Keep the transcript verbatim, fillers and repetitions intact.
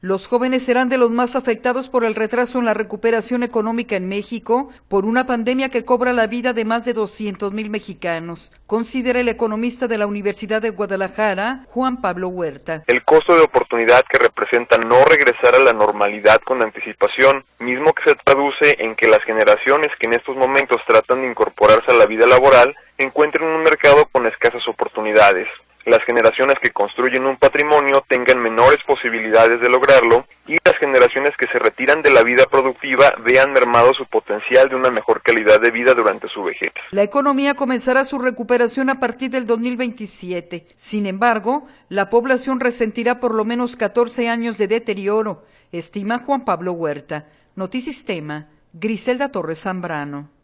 Los jóvenes serán de los más afectados por el retraso en la recuperación económica en México por una pandemia que cobra la vida de más de doscientos mil mexicanos, considera el economista de la Universidad de Guadalajara, Juan Pablo Huerta. El costo de oportunidad que representa no regresar a la normalidad con anticipación, mismo que se traduce en que las generaciones que en estos momentos tratan de incorporarse a la vida laboral encuentren un mercado con escasas oportunidades. Las generaciones que construyen un patrimonio tengan menores posibilidades de lograrlo y las generaciones que se retiran de la vida productiva vean mermado su potencial de una mejor calidad de vida durante su vejez. La economía comenzará su recuperación a partir del dos mil veintisiete. Sin embargo, la población resentirá por lo menos catorce años de deterioro, estima Juan Pablo Huerta. Notisistema, Griselda Torres Zambrano.